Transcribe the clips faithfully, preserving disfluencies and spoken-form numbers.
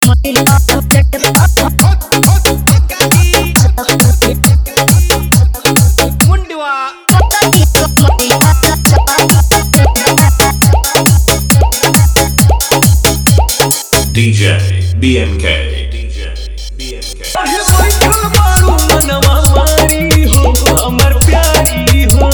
D J B M K D J B M K हमर प्यारी हो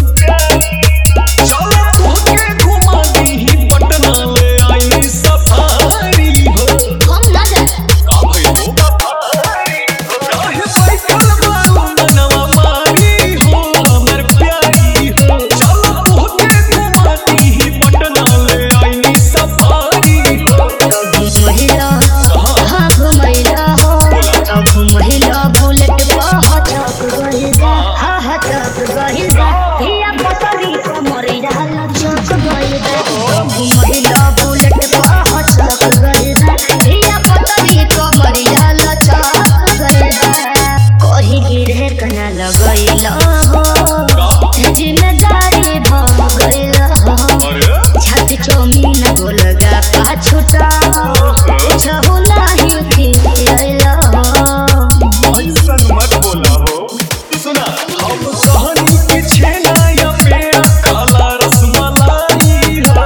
चलो तोके घुमा दी पटना ले आई सफारी हो हम ना जा का भइलो सफारी हो काहे बैठल बारू मनवा मारी हो हमर प्यारी हो चलो तोके घुमा दी पटना ले आई सफारी हो महिला हाँ घुमैला हो घुमैला बुलेट पर हटक गइल बा हाँ हटक गइल बा हिया पतरी कमरिया लचक गइल बा घुमैला बुलेट पर हटक गइल बा हिया पतरी कमरिया लचक गइल बा कहीं गिरे कना लगइला हो जिम्मेदारी भ गइला हो छाती चौमीन गोलगा पाछुटा छहु नाही खिलैला ऐसन मत बोला हो सुना हम कहानी के छेना या पेड़ा काला रसमलाई हो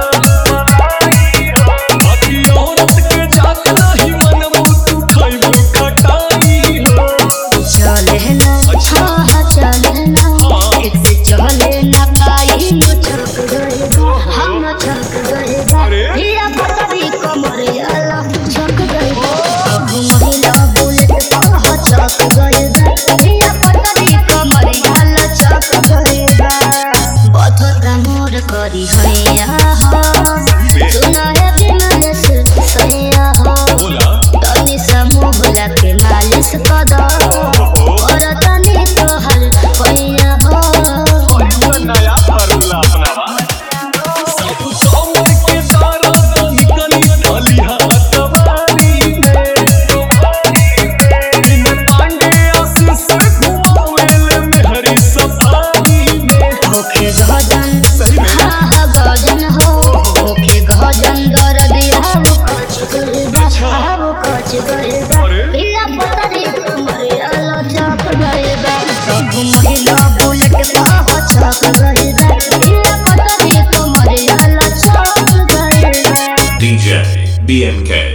बाकी औरत के जात नहीं मनमु तू खइबो खटाई हो चले ना हाँ चले ना एक से चले ना पाई न छक गए हम छक गए हिया पतरी कमरिया छक गए घुमैला बुलेट पर छक गए हिया पतरी कमरिया छक गए बथता मोर करी हैया हो सुनाया बिमल से सैया हो बोला तनी समूह भुला के मालिश कर दो और तनी तोहर पैया हो ऐसन नया फॉर्मूला अपनावा सब चौमर के तारा निकली ढली हतवारी में बिन पांडे आशीष घुमावेले मेहरी सफारी में होके गजन सही में हाँ हाँ गजन हो होके गजन दर्द हाव कच गइल बा हाव कच गइल बा हिया पतरी कमरिया लचक गइल बा घुमैला बुलेट पर छक गइल बा हिया पतरी कमरिया लचक गइल बा D J B M K